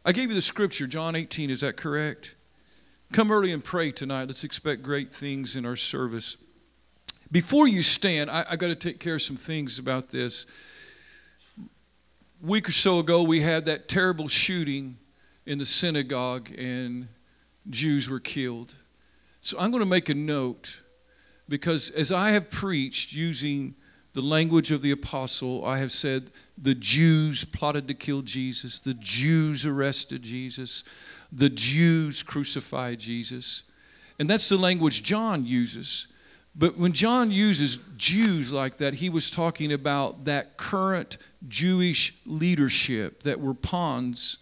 I gave you the scripture, John 18, is that correct? Come early and pray tonight. Let's expect great things in our service. Before you stand, I got to take care of some things about this. A week or so ago, we had that terrible shooting in the synagogue, and Jews were killed. So I'm going to make a note, because as I have preached using the language of the apostle, I have said the Jews plotted to kill Jesus, the Jews arrested Jesus, the Jews crucified Jesus. And that's the language John uses. But when John uses Jews like that, he was talking about that current Jewish leadership that were pawns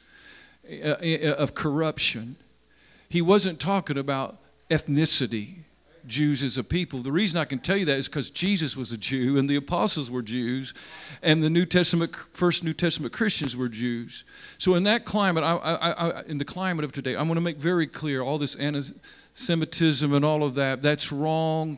of corruption. He wasn't talking about ethnicity, Jews as a people. The reason I can tell you that is because Jesus was a Jew and the apostles were Jews and the first New Testament Christians were Jews. So in that climate, in the climate of today, I'm going to make very clear all this anti-Semitism and all of that, that's wrong.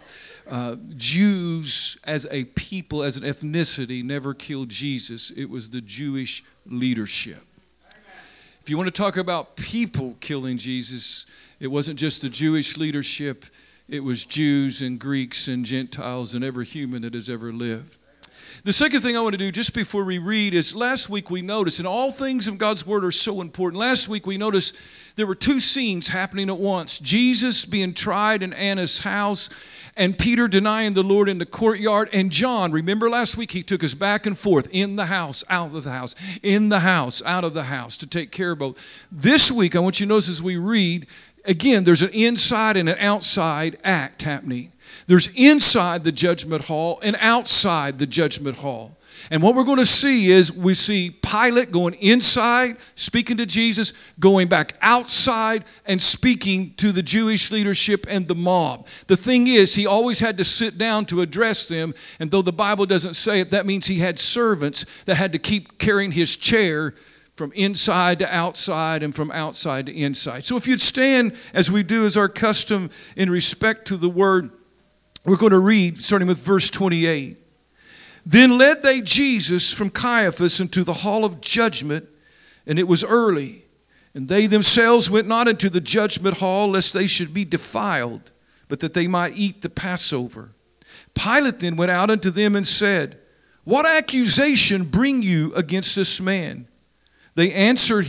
Jews as a people, as an ethnicity, never killed Jesus. It was the Jewish leadership. If you want to talk about people killing Jesus, it wasn't just the Jewish leadership. It was Jews and Greeks and Gentiles and every human that has ever lived. The second thing I want to do just before we read is last week we noticed, and all things of God's Word are so important. Last week we noticed there were two scenes happening at once. Jesus being tried in Annas' house, and Peter denying the Lord in the courtyard, and John, remember last week he took us back and forth, in the house, out of the house, in the house, out of the house, to take care of both. This week I want you to notice as we read, again, there's an inside and an outside act happening. There's inside the judgment hall and outside the judgment hall. And what we're going to see is we see Pilate going inside, speaking to Jesus, going back outside and speaking to the Jewish leadership and the mob. The thing is, he always had to sit down to address them, and though the Bible doesn't say it, that means he had servants that had to keep carrying his chair from inside to outside and from outside to inside. So if you'd stand as we do as our custom in respect to the word, we're going to read starting with verse 28. Then led they Jesus from Caiaphas into the hall of judgment, and it was early. And they themselves went not into the judgment hall, lest they should be defiled, but that they might eat the Passover. Pilate then went out unto them and said, What accusation bring you against this man? They answered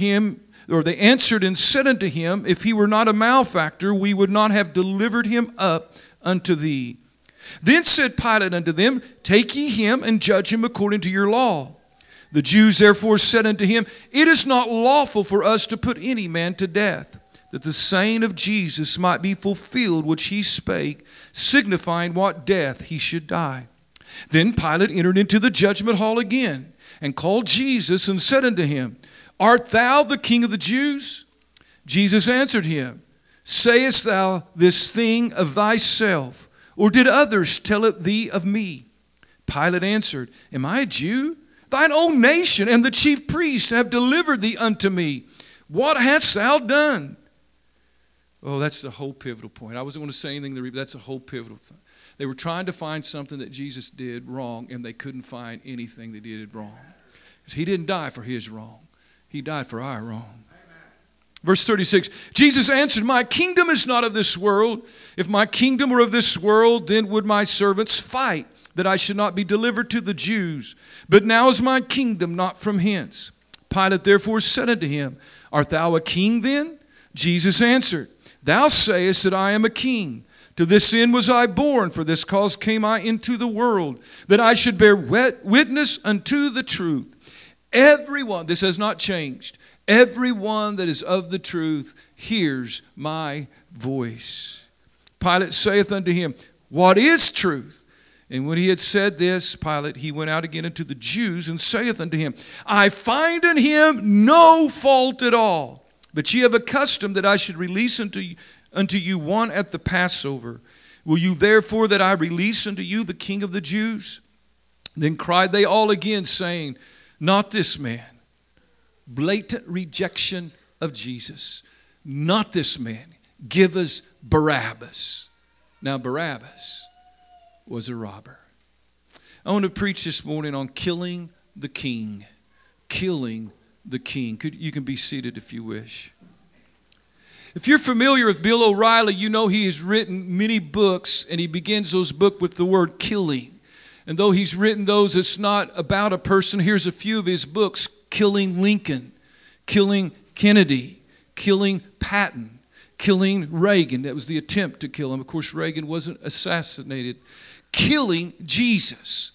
and said unto him, If he were not a malefactor, we would not have delivered him up unto thee. Then said Pilate unto them, Take ye him and judge him according to your law. The Jews therefore said unto him, It is not lawful for us to put any man to death, that the saying of Jesus might be fulfilled which he spake, signifying what death he should die. Then Pilate entered into the judgment hall again, and called Jesus, and said unto him, Art thou the King of the Jews? Jesus answered him, Sayest thou this thing of thyself, or did others tell it thee of me? Pilate answered, Am I a Jew? Thine own nation and the chief priests have delivered thee unto me. What hast thou done? Oh, that's the whole pivotal point. I wasn't going to say anything, that's a whole pivotal thing. They were trying to find something that Jesus did wrong, and they couldn't find anything that he did wrong. Because he didn't die for his wrong. He died for our wrong. Verse 36, Jesus answered, My kingdom is not of this world. If my kingdom were of this world, then would my servants fight, that I should not be delivered to the Jews. But now is my kingdom not from hence. Pilate therefore said unto him, Art thou a king then? Jesus answered, Thou sayest that I am a king. To this end was I born, for this cause came I into the world, that I should bear witness unto the truth. Everyone, this has not changed, everyone that is of the truth hears my voice. Pilate saith unto him, What is truth? And when he had said this, Pilate, he went out again unto the Jews, and saith unto him, I find in him no fault at all. But ye have a custom that I should release unto you one at the Passover. Will you therefore that I release unto you the King of the Jews? Then cried they all again, saying, Not this man. Blatant rejection of Jesus. Not this man. Give us Barabbas. Now Barabbas was a robber. I want to preach this morning on killing the king. Killing the King. You can be seated if you wish. If you're familiar with Bill O'Reilly, you know he has written many books, and he begins those books with the word killing. And though he's written those, it's not about a person. Here's a few of his books: Killing Lincoln, Killing Kennedy, Killing Patton, Killing Reagan. That was the attempt to kill him. Of course, Reagan wasn't assassinated. Killing Jesus.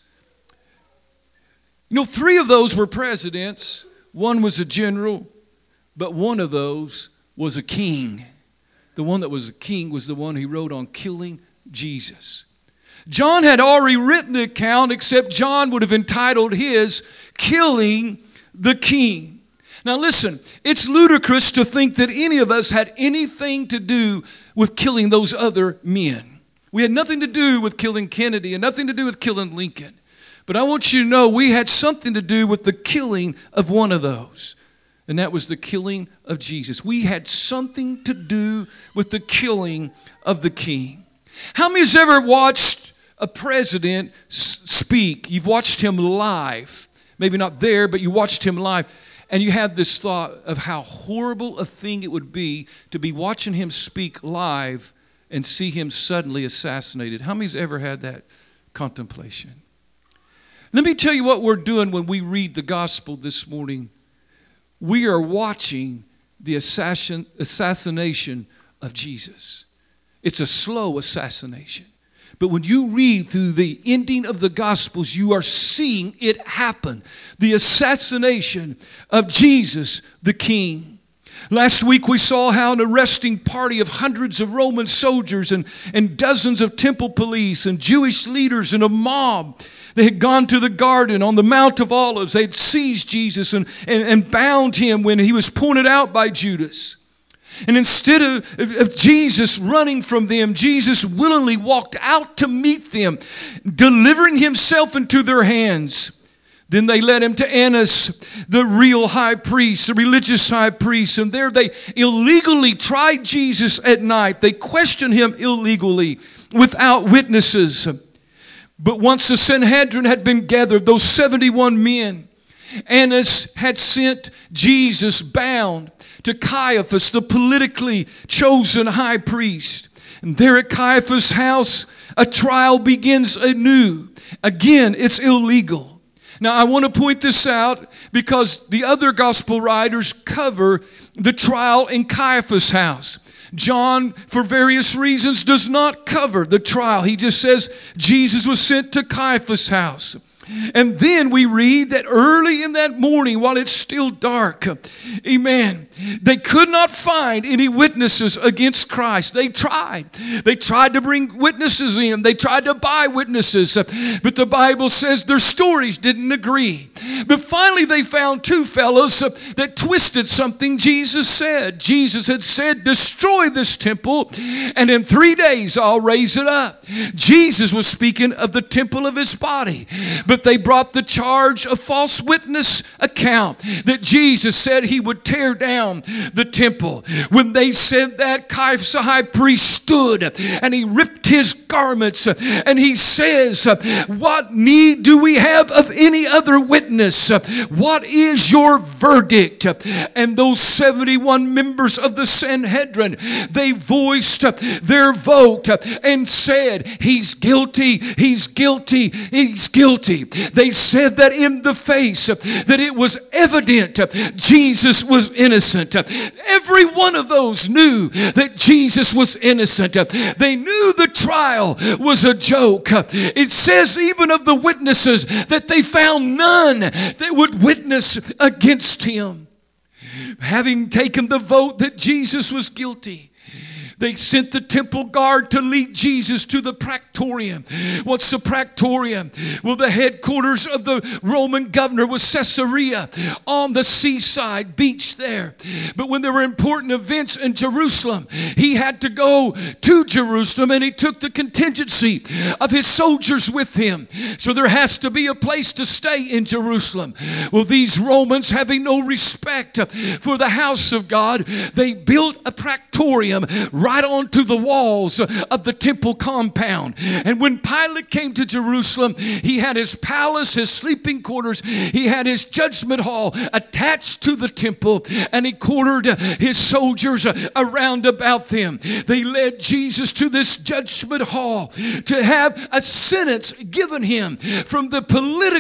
You know, 3 of those were presidents. One was a general, but one of those was a king. The one that was a king was the one he wrote on killing Jesus. John had already written the account, except John would have entitled his Killing the King. Now listen, it's ludicrous to think that any of us had anything to do with killing those other men. We had nothing to do with killing Kennedy and nothing to do with killing Lincoln. But I want you to know we had something to do with the killing of one of those. And that was the killing of Jesus. We had something to do with the killing of the King. How many has ever watched a president speak? You've watched him live. Maybe not there, but you watched him live. And you had this thought of how horrible a thing it would be to be watching him speak live and see him suddenly assassinated. How many's ever had that contemplation? Let me tell you what we're doing when we read the gospel this morning. We are watching the assassination of Jesus. It's a slow assassination. But when you read through the ending of the Gospels, you are seeing it happen. The assassination of Jesus the King. Last week we saw how an arresting party of hundreds of Roman soldiers and dozens of temple police and Jewish leaders and a mob, they had gone to the garden on the Mount of Olives. They had seized Jesus and bound him when he was pointed out by Judas. And instead of Jesus running from them, Jesus willingly walked out to meet them, delivering himself into their hands. Then they led him to Annas, the real high priest, the religious high priest. And there they illegally tried Jesus at night. They questioned him illegally without witnesses. But once the Sanhedrin had been gathered, those 71 men, Annas had sent Jesus bound to Caiaphas, the politically chosen high priest. And there at Caiaphas' house, a trial begins anew. Again, it's illegal. Now, I want to point this out because the other gospel writers cover the trial in Caiaphas' house. John, for various reasons, does not cover the trial. He just says Jesus was sent to Caiaphas' house. And then we read that early in that morning, while it's still dark, amen, they could not find any witnesses against Christ. They tried to bring witnesses in. They tried to buy witnesses. But the Bible says their stories didn't agree. But finally they found 2 fellows that twisted something Jesus said. Jesus had said, destroy this temple, and in 3 days I'll raise it up. Jesus was speaking of the temple of his body. But they brought the charge of false witness account that Jesus said he would tear down the temple. When they said that, Caiaphas the high priest stood and he ripped his garments and he says, what need do we have of any other witness? What is your verdict? And those 71 members of the Sanhedrin, they voiced their vote and said, he's guilty, he's guilty, he's guilty. They said that in the face, that it was evident Jesus was innocent. Every one of those knew that Jesus was innocent. They knew the trial was a joke. It says even of the witnesses that they found none that would witness against him. Having taken the vote that Jesus was guilty, they sent the temple guard to lead Jesus to the Praetorium. What's the Praetorium? Well, the headquarters of the Roman governor was Caesarea on the seaside beach there. But when there were important events in Jerusalem, he had to go to Jerusalem, and he took the contingency of his soldiers with him. So there has to be a place to stay in Jerusalem. Well, these Romans, having no respect for the house of God, they built a Praetorium right onto the walls of the temple compound. And when Pilate came to Jerusalem, he had his palace, his sleeping quarters, he had his judgment hall attached to the temple, and he quartered his soldiers around about them. They led Jesus to this judgment hall to have a sentence given him from the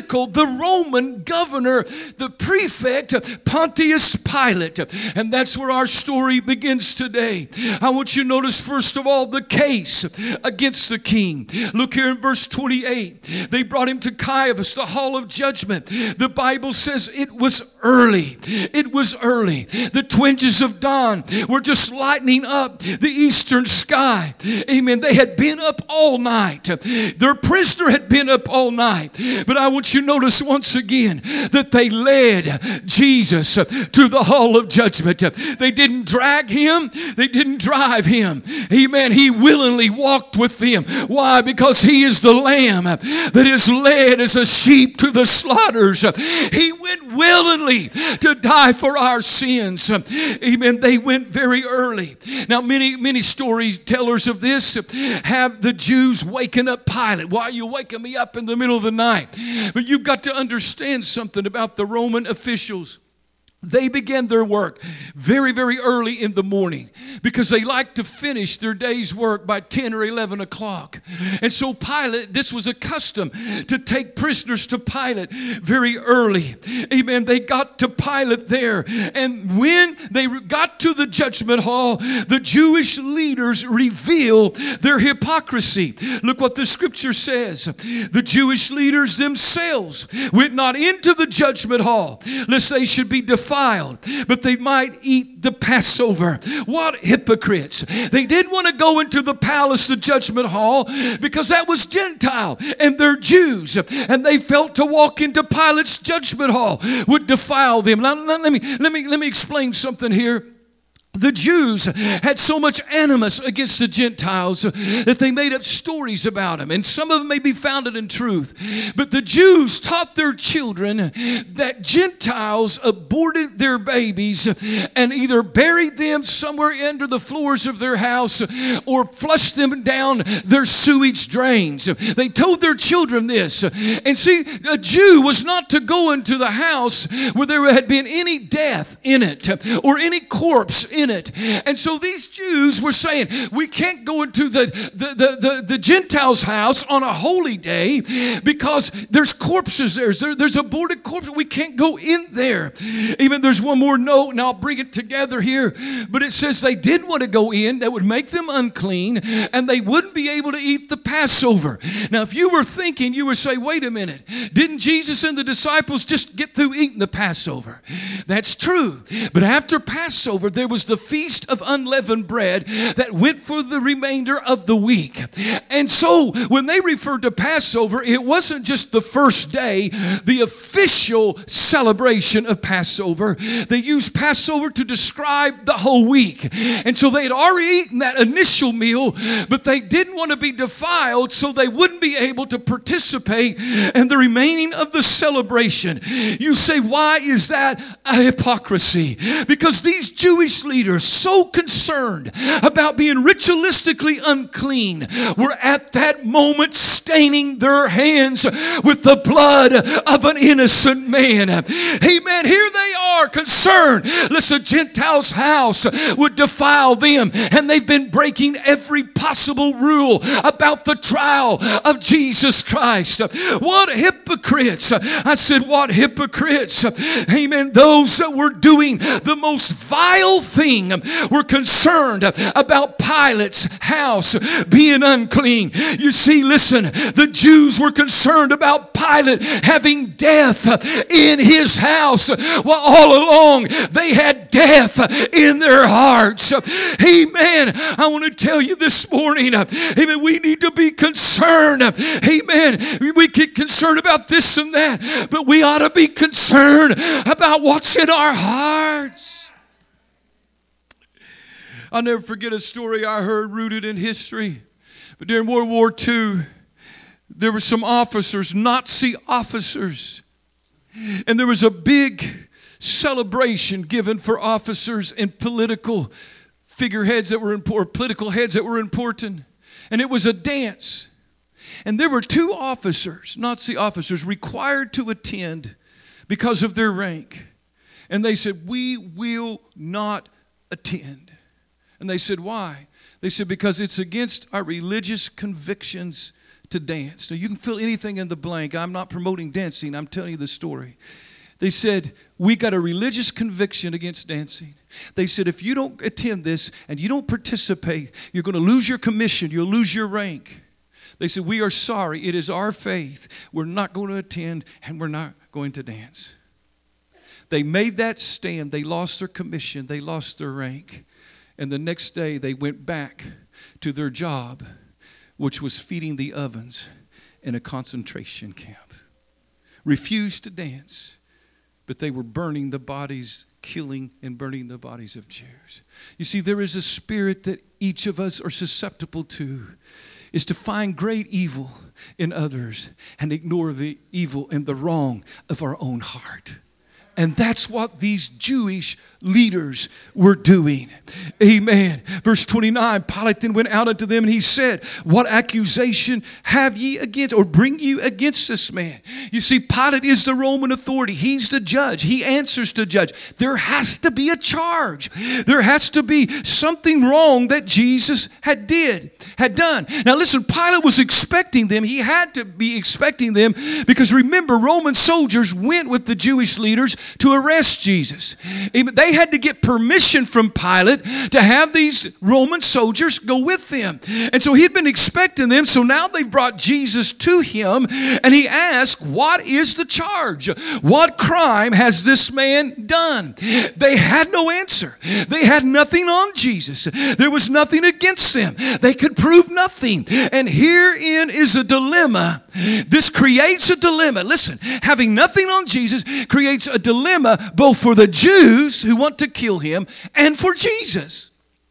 Roman governor, the prefect Pontius Pilate. And that's where our story begins today. I want you to notice, first of all, the case against the king. Look here in verse 28. They brought him to Caiaphas, the hall of judgment. The Bible says it was early. It was early. The twinges of dawn were just lightening up the eastern sky. Amen. They had been up all night. Their prisoner had been up all night. But I want you to notice once again that they led Jesus to the hall of judgment. They didn't drag him. They didn't drive him. Amen. He willingly walked with them. Why? Because he is the lamb that is led as a sheep to the slaughters. He went willingly to die for our sins. Amen. They went very early. Now, many storytellers of this have the Jews waking up Pilate. Why are you waking me up in the middle of the night? But you've got to understand something about the Roman officials. They began their work very, very early in the morning because they like to finish their day's work by 10 or 11 o'clock. And so Pilate, this was a custom to take prisoners to Pilate very early. Amen. They got to Pilate there. And when they got to the judgment hall, the Jewish leaders revealed their hypocrisy. Look what the scripture says. The Jewish leaders themselves went not into the judgment hall, lest they should be defiled, but they might eat the Passover. What hypocrites. They didn't want to go into the palace, the judgment hall, because that was Gentile and they're Jews. And they felt to walk into Pilate's judgment hall would defile them. Now, let me explain something here. The Jews had so much animus against the Gentiles that they made up stories about them. And some of them may be founded in truth. But the Jews taught their children that Gentiles aborted their babies and either buried them somewhere under the floors of their house or flushed them down their sewage drains. They told their children this. And see, a Jew was not to go into the house where there had been any death in it or any corpse in it. And so these Jews were saying, we can't go into the Gentiles' house on a holy day because there's corpses there. There's aborted corpses. We can't go in there. Even there's one more note, and I'll bring it together here. But it says they did want to go in. That would make them unclean, and they wouldn't be able to eat the Passover. Now, if you were thinking, you would say, wait a minute. Didn't Jesus and the disciples just get through eating the Passover? That's true. But after Passover, there was the feast of unleavened bread that went for the remainder of the week. And so when they referred to Passover, it wasn't just the first day, the official celebration of Passover. They used Passover to describe the whole week. And so they had already eaten that initial meal, but they didn't want to be defiled, so they wouldn't be able to participate in the remaining of the celebration. You say, why is that a hypocrisy? Because these Jewish leaders, so concerned about being ritualistically unclean, were at that moment staining their hands with the blood of an innocent man. Amen. Here they are concerned lest a Gentile's house would defile them, and they've been breaking every possible rule about the trial of Jesus Christ. What hypocrites. I said, what hypocrites. Amen. Those that were doing the most vile thing were concerned about Pilate's house being unclean. You see, listen, the Jews were concerned about Pilate having death in his house, while all along they had death in their hearts. Amen. I want to tell you this morning, amen, we need to be concerned. Amen. We get concerned about this and that, but we ought to be concerned about what's in our hearts. I'll never forget a story I heard rooted in history. But during World War II, there were some officers, Nazi officers. And there was a big celebration given for officers in political figureheads that were important, political heads that were important. And it was a dance. And there were 2 officers, Nazi officers, required to attend because of their rank. And they said, we will not attend. And they said, why? They said, because it's against our religious convictions to dance. Now, you can fill anything in the blank. I'm not promoting dancing. I'm telling you the story. They said, we got a religious conviction against dancing. They said, if you don't attend this and you don't participate, you're going to lose your commission. You'll lose your rank. They said, we are sorry. It is our faith. We're not going to attend and we're not going to dance. They made that stand. They lost their commission. They lost their rank. And the next day they went back to their job, which was feeding the ovens in a concentration camp. Refused to dance, but they were burning the bodies, killing and burning the bodies of Jews. You see, there is a spirit that each of us are susceptible to, is to find great evil in others and ignore the evil and the wrong of our own heart. And that's what these Jewish leaders were doing. Amen. Verse 29, Pilate then went out unto them and he said, what accusation have ye against, or bring you against this man? You see, Pilate is the Roman authority. He's the judge. He answers to judge. There has to be a charge. There has to be something wrong that Jesus had done. Now listen, Pilate was expecting them. He had to be expecting them because remember, Roman soldiers went with the Jewish leaders to arrest Jesus. They had to get permission from Pilate to have these Roman soldiers go with them. And so he'd been expecting them. So now they've brought Jesus to him and he asked, what is the charge? What crime has this man done? They had no answer. They had nothing on Jesus. There was nothing against them. They could prove nothing. And herein is a dilemma. This creates a dilemma. Listen, having nothing on Jesus creates a dilemma both for the Jews who want to kill him and for Jesus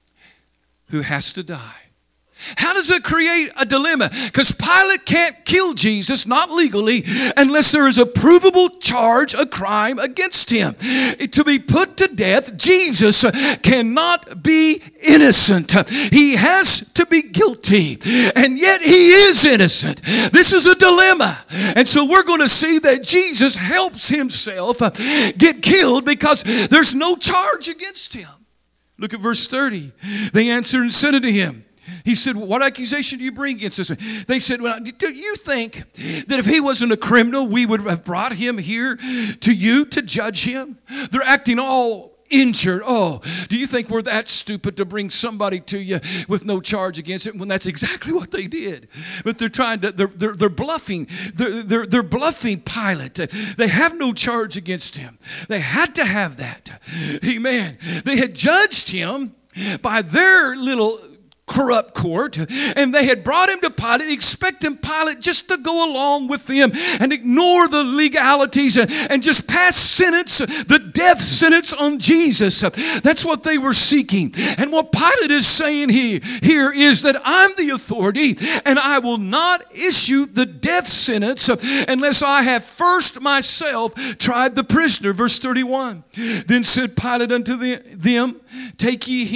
who has to die. How does it create a dilemma? Because Pilate can't kill Jesus, not legally, unless there is a provable charge, a crime against him. To be put to death, Jesus cannot be innocent. He has to be guilty, and yet he is innocent. This is a dilemma. And so we're going to see that Jesus helps himself get killed because there's no charge against him. Look at verse 30. They answered and said unto him, he said, what accusation do you bring against this man? They said, well, do you think that if he wasn't a criminal, we would have brought him here to you to judge him? They're acting all injured. Oh, do you think we're that stupid to bring somebody to you with no charge against it? When that's exactly what they did. But they're trying to, they're bluffing. They're bluffing Pilate. They have no charge against him. They had to have that. Amen. They had judged him by their little corrupt court, and they had brought him to Pilate, expecting Pilate just to go along with them and ignore the legalities and just pass sentence, the death sentence on Jesus. That's what they were seeking. And what Pilate is saying here is that I'm the authority and I will not issue the death sentence unless I have first myself tried the prisoner. Verse 31. Then said Pilate unto them, take ye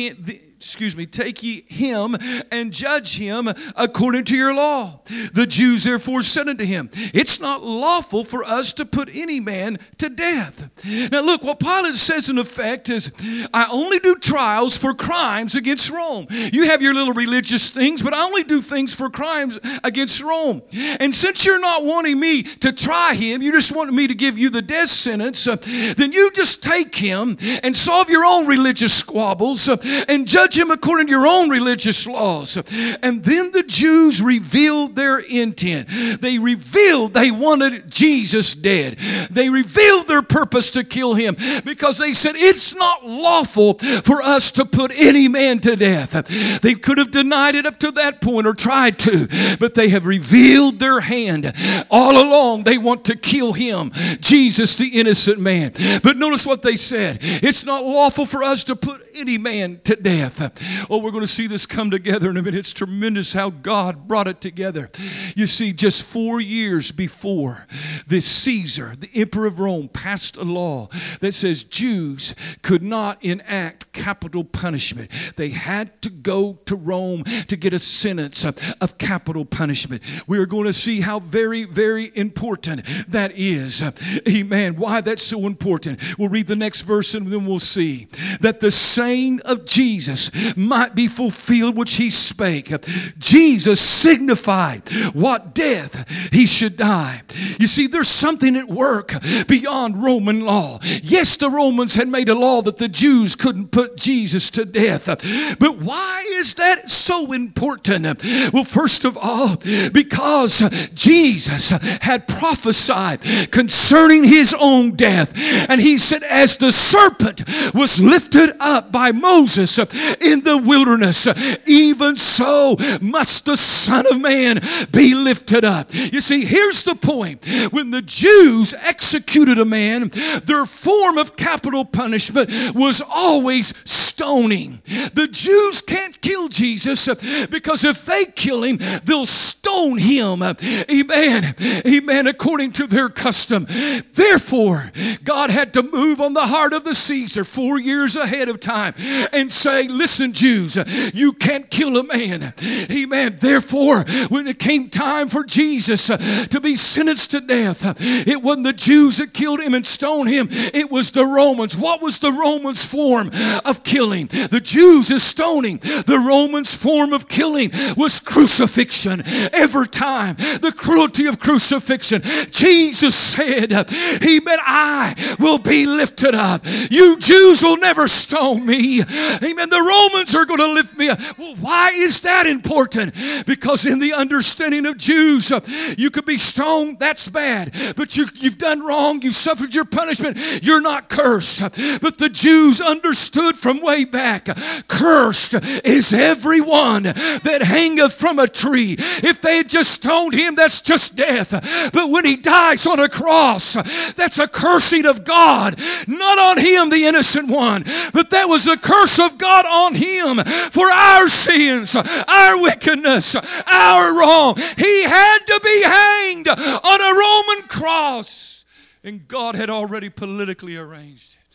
him and judge him according to your law. The Jews therefore said unto him, it's not lawful for us to put any man to death. Now look, what Pilate says in effect is, I only do trials for crimes against Rome. You have your little religious things, but I only do things for crimes against Rome. And since you're not wanting me to try him, you just want me to give you the death sentence, then you just take him and solve your own religious squabbles and judge him according to your own religious laws. And then the Jews revealed their intent. They revealed they wanted Jesus dead. They revealed their purpose to kill him because they said it's not lawful for us to put any man to death. They could have denied it up to that point or tried to, but they have revealed their hand. All along they want to kill him, Jesus the innocent man. But notice what they said. It's not lawful for us to put any man to death. Oh, we're going to see this come together in a minute. It's tremendous how God brought it together. You see, just 4 years before this Caesar, the emperor of Rome, passed a law that says Jews could not enact of capital punishment. They had to go to Rome to get a sentence of capital punishment. We are going to see how very, very important that is. Amen. Why that's so important. We'll read the next verse and then we'll see that the saying of Jesus might be fulfilled which he spake. Jesus signified what death he should die. You see, there's something at work beyond Roman law. Yes, the Romans had made a law that the Jews couldn't put Jesus to death. But why is that so important? Well, first of all, because Jesus had prophesied concerning his own death. And he said, as the serpent was lifted up by Moses in the wilderness, even so must the Son of Man be lifted up. You see, here's the point. When the Jews executed a man, their form of capital punishment was always stoning. The Jews can't kill Jesus because if they kill him, they'll stone him. Amen. Amen. According to their custom. Therefore, God had to move on the heart of the Caesar 4 years ahead of time and say, listen, Jews, you can't kill a man. Amen. Therefore, when it came time for Jesus to be sentenced to death, it wasn't the Jews that killed him and stoned him. It was the Romans. What was the Romans' form of killing? The Jews is stoning. The Romans' form of killing was crucifixion. Every time, the cruelty of crucifixion. Jesus said, amen, I will be lifted up. You Jews will never stone me. Amen. The Romans are going to lift me up. Well, why is that important? Because in the understanding of Jews, you could be stoned, that's bad. But you've done wrong, you suffered your punishment, you're not cursed. But the Jews understood from way back, cursed is everyone that hangeth from a tree. If they had just stoned him, that's just death. But when he dies on a cross, that's a cursing of God, not on him, the innocent one, but that was the curse of God on him for our sins, our wickedness, our wrong. He had to be hanged on a Roman cross, and God had already politically arranged it.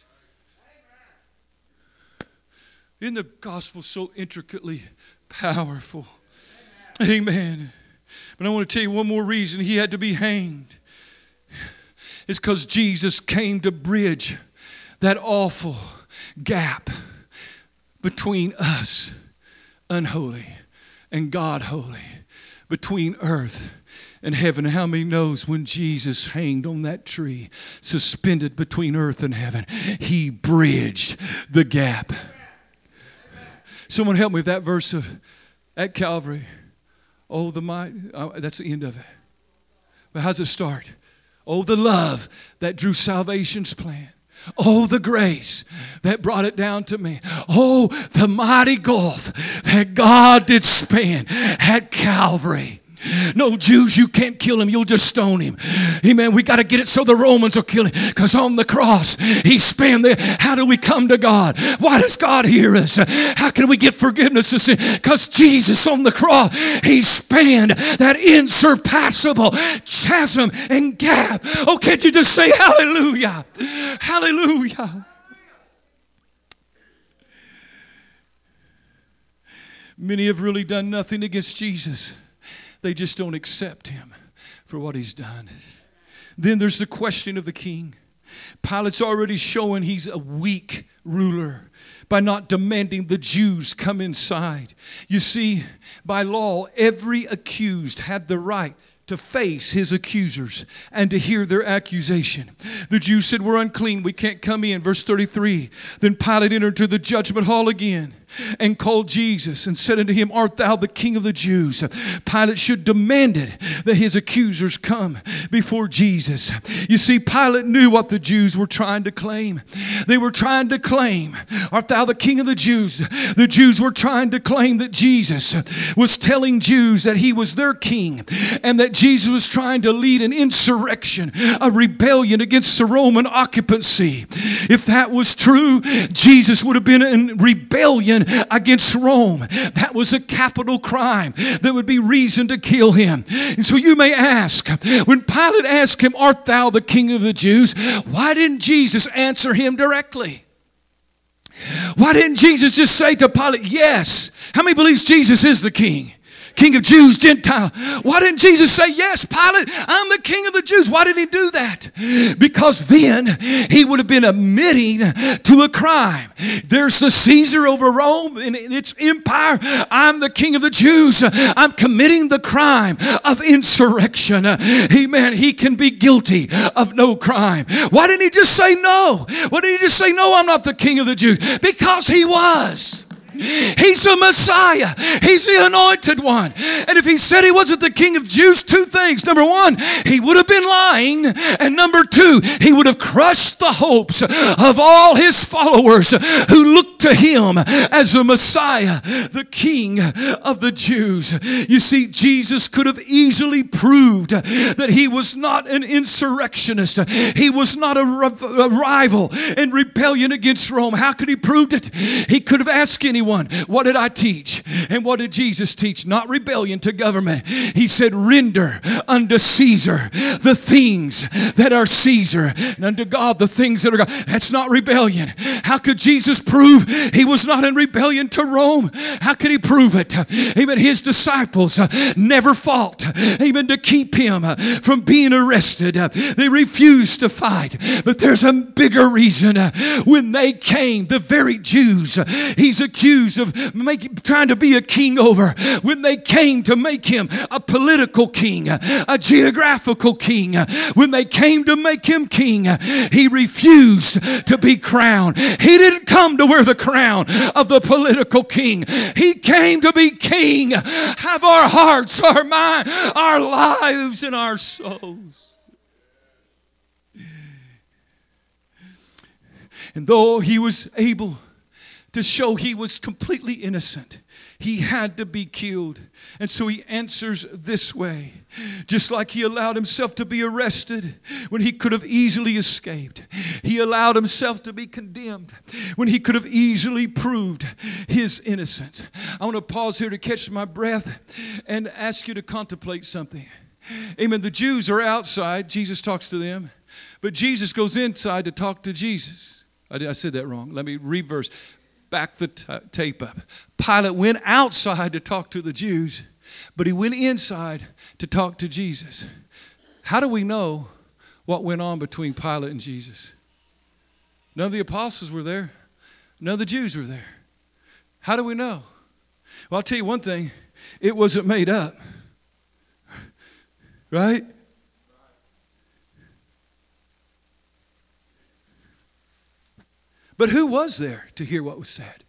Isn't the gospel so intricately powerful? Amen. But I want to tell you one more reason he had to be hanged. It's because Jesus came to bridge that awful gap between us, unholy, and God holy, between earth and heaven. How many knows when Jesus hanged on that tree, suspended between earth and heaven, he bridged the gap. Someone help me with that verse at Calvary. Oh, the might. That's the end of it. But how's it start? Oh, the love that drew salvation's plan. Oh, the grace that brought it down to me. Oh, the mighty gulf that God did span at Calvary. No, Jews, you can't kill him. You'll just stone him. Amen. We got to get it so the Romans will kill him. Because on the cross, he spanned there. How do we come to God? Why does God hear us? How can we get forgiveness of sin? Because Jesus on the cross, he spanned that insurpassable chasm and gap. Oh, can't you just say hallelujah? Hallelujah. Many have really done nothing against Jesus. They just don't accept him for what he's done. Then there's the question of the king. Pilate's already showing he's a weak ruler by not demanding the Jews come inside. You see, by law, every accused had the right to face his accusers and to hear their accusation. The Jews said, we're unclean, we can't come in. Verse 33, then Pilate entered to the judgment hall again and called Jesus and said unto him, art thou the king of the Jews? Pilate should demanded that his accusers come before Jesus. You see, Pilate knew what the Jews were trying to claim. They were trying to claim, art thou the king of the Jews? The Jews were trying to claim that Jesus was telling Jews that he was their king and that Jesus was trying to lead an insurrection, a rebellion against the Roman occupancy. If that was true, Jesus would have been in rebellion against Rome. That was a capital crime. That would be reason to kill him. And so you may ask, when Pilate asked him, art thou the king of the Jews? Why didn't Jesus answer him directly? Why didn't Jesus just say to Pilate, yes? How many believes Jesus is the king? King of Jews, Gentile. Why didn't Jesus say, yes, Pilate, I'm the king of the Jews? Why did he do that? Because then he would have been admitting to a crime. There's the Caesar over Rome and its empire. I'm the king of the Jews. I'm committing the crime of insurrection. Amen. He can be guilty of no crime. Why didn't he just say no? Why didn't he just say, no, I'm not the king of the Jews? Because he was. He's the Messiah. He's the anointed one. And if he said he wasn't the king of Jews, two things. Number one, he would have been lying. And number two, he would have crushed the hopes of all his followers who looked to him as the Messiah, the king of the Jews. You see, Jesus could have easily proved that he was not an insurrectionist. He was not a rival in rebellion against Rome. How could he prove it? He could have asked anyone, what did I teach? And what did Jesus teach? Not rebellion to government. He said, render unto Caesar the things that are Caesar, and unto God the things that are God. That's not rebellion. How could Jesus prove he was not in rebellion to Rome? How could he prove it? Amen. His disciples never fought, amen, to keep him from being arrested. They refused to fight. But there's a bigger reason. When they came, the very Jews he's accused of trying to be a king over, when they came to make him a political king, a geographical king, when they came to make him king, he refused to be crowned. He didn't come to wear the crown of the political king. He came to be king of our hearts, our mind, our lives, and our souls. And though he was able to show he was completely innocent, he had to be killed. And so he answers this way. Just like he allowed himself to be arrested when he could have easily escaped. He allowed himself to be condemned when he could have easily proved his innocence. I want to pause here to catch my breath and ask you to contemplate something. Amen. The Jews are outside. Jesus talks to them. But Jesus goes inside to talk to Jesus. I said that wrong. Let me reverse. Back the tape up. Pilate went outside to talk to the Jews, but he went inside to talk to Jesus. How do we know what went on between Pilate and Jesus? None of the apostles were there. None of the Jews were there. How do we know? Well, I'll tell you one thing. It wasn't made up. Right? But who was there to hear what was said?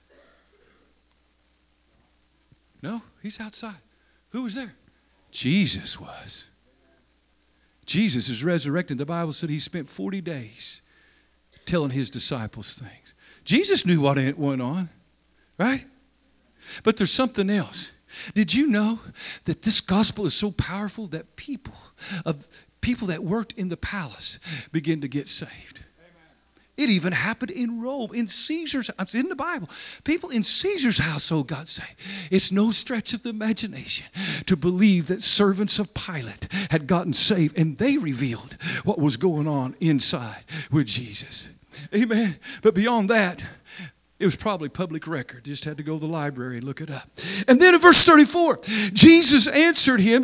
No, he's outside. Who was there? Jesus was. Jesus is resurrected. The Bible said he spent 40 days telling his disciples things. Jesus knew what went on, right? But there's something else. Did you know that this gospel is so powerful that people that worked in the palace began to get saved? It even happened in Rome, in Caesar's. It's in the Bible. People in Caesar's household got saved. It's no stretch of the imagination to believe that servants of Pilate had gotten saved, and they revealed what was going on inside with Jesus. Amen. But beyond that, it was probably public record. You just had to go to the library and look it up. And then in verse 34, Jesus answered him,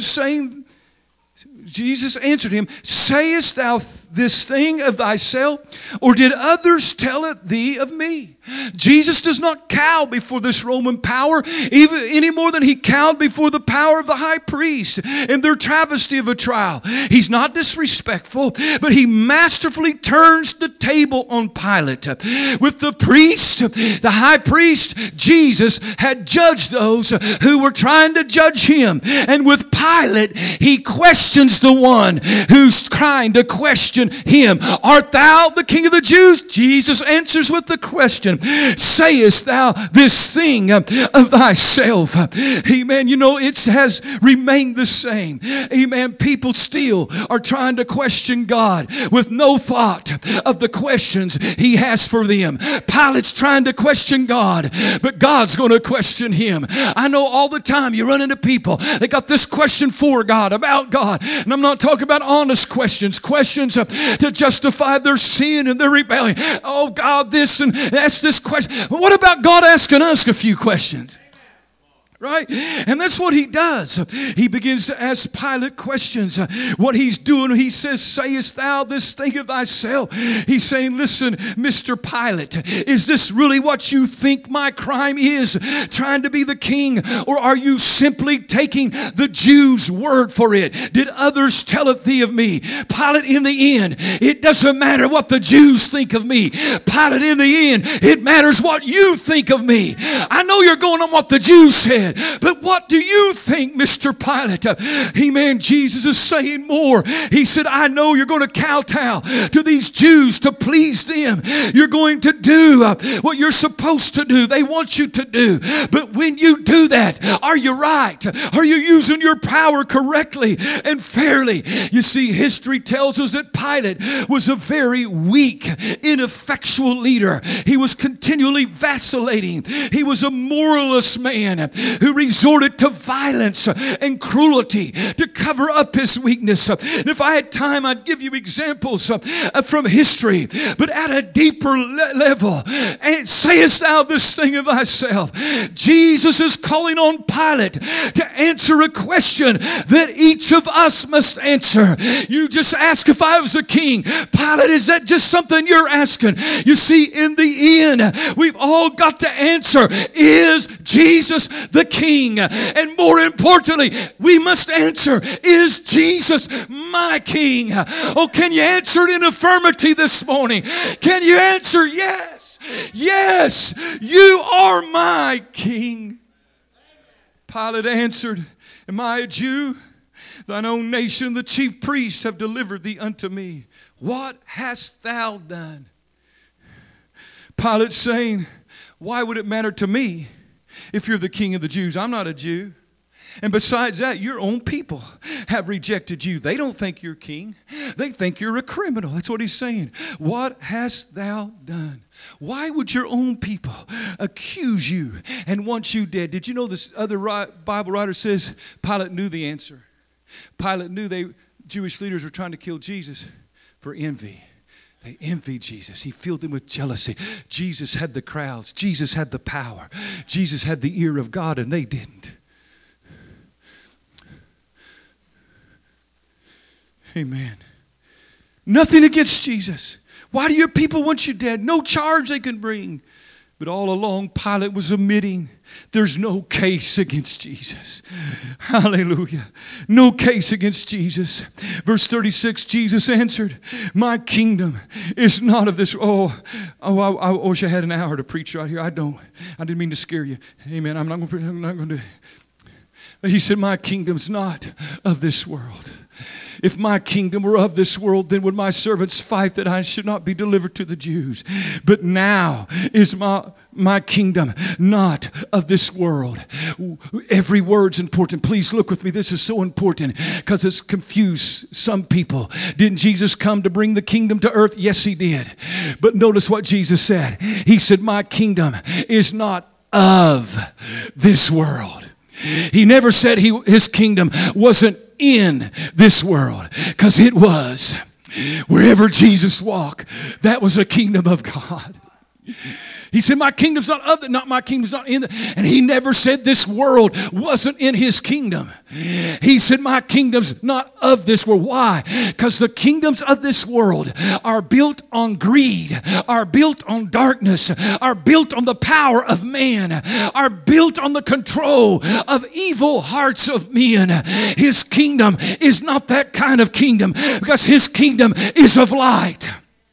sayest thou this thing of thyself, or did others tell it thee of me? Jesus does not cow before this Roman power even any more than he cowed before the power of the high priest in their travesty of a trial. He's not disrespectful, but he masterfully turns the table on Pilate. With the priest, the high priest, Jesus had judged those who were trying to judge him. And with Pilate, he questions the one who's trying to question him. Art thou the king of the Jews? Jesus answers with the question, sayest thou this thing of thyself? Amen. You know, it has remained the same. Amen. People still are trying to question God with no thought of the questions he has for them. Pilate's trying to question God, but God's going to question him. I know all the time you run into people, they got this question for God, about God, And I'm not talking about honest questions, questions to justify their sin and their rebellion. Oh, God, this and that's this question. What about God asking us a few questions? Right? And that's what he does. He begins to ask Pilate questions. What he's doing, he says, sayest thou this thing of thyself? He's saying, listen, Mr. Pilate, is this really what you think my crime is? Trying to be the king? Or are you simply taking the Jews' word for it? Did others tell it thee of me? Pilate, in the end, it doesn't matter what the Jews think of me. Pilate, in the end, it matters what you think of me. I know you're going on what the Jews said. But what do you think, Mr. Pilate? Amen. Jesus is saying more. He said, I know you're going to kowtow to these Jews to please them. You're going to do what you're supposed to do. They want you to do. But when you do that, are you right? Are you using your power correctly and fairly? You see, history tells us that Pilate was a very weak, ineffectual leader. He was continually vacillating. He was a moralist man who resorted to violence and cruelty to cover up his weakness. And if I had time, I'd give you examples from history, but at a deeper level. And sayest thou this thing of thyself? Jesus is calling on Pilate to answer a question that each of us must answer. You just ask, if I was a king, Pilate, is that just something you're asking? You see, in the end, we've all got to answer, is Jesus the King? And more importantly, we must answer, is Jesus my King? Oh, can you answer it in affirmity this morning? Can you answer, yes, yes, you are my King? Pilate answered, am I a Jew? Thine own nation, the chief priests, have delivered thee unto me. What hast thou done? Pilate saying, why would it matter to me if you're the king of the Jews? I'm not a Jew. And besides that, your own people have rejected you. They don't think you're king. They think you're a criminal. That's what he's saying. What hast thou done? Why would your own people accuse you and want you dead? Did you know this other Bible writer says Pilate knew the answer? Pilate knew Jewish leaders were trying to kill Jesus for envy. They envied Jesus. He filled them with jealousy. Jesus had the crowds. Jesus had the power. Jesus had the ear of God, and they didn't. Amen. Nothing against Jesus. Why do your people want you dead? No charge they can bring. But all along, Pilate was admitting there's no case against Jesus. Hallelujah. No case against Jesus. Verse 36, Jesus answered, my kingdom is not of this. I wish I had an hour to preach right here. I didn't mean to scare you. Amen. I'm not going to. He said, my kingdom's not of this world. If my kingdom were of this world, then would my servants fight that I should not be delivered to the Jews. But now is my kingdom not of this world. Every word's important. Please look with me. This is so important because it's confused some people. Didn't Jesus come to bring the kingdom to earth? Yes, he did. But notice what Jesus said. He said, my kingdom is not of this world. He never said his kingdom wasn't in this world, because it was. Wherever Jesus walked, that was a kingdom of God. He said, my kingdom's not my kingdom's not in the, and he never said this world wasn't in his kingdom. He said, my kingdom's not of this world. Why? Because the kingdoms of this world are built on greed, are built on darkness, are built on the power of man, are built on the control of evil hearts of men. His kingdom is not that kind of kingdom, because his kingdom is of light.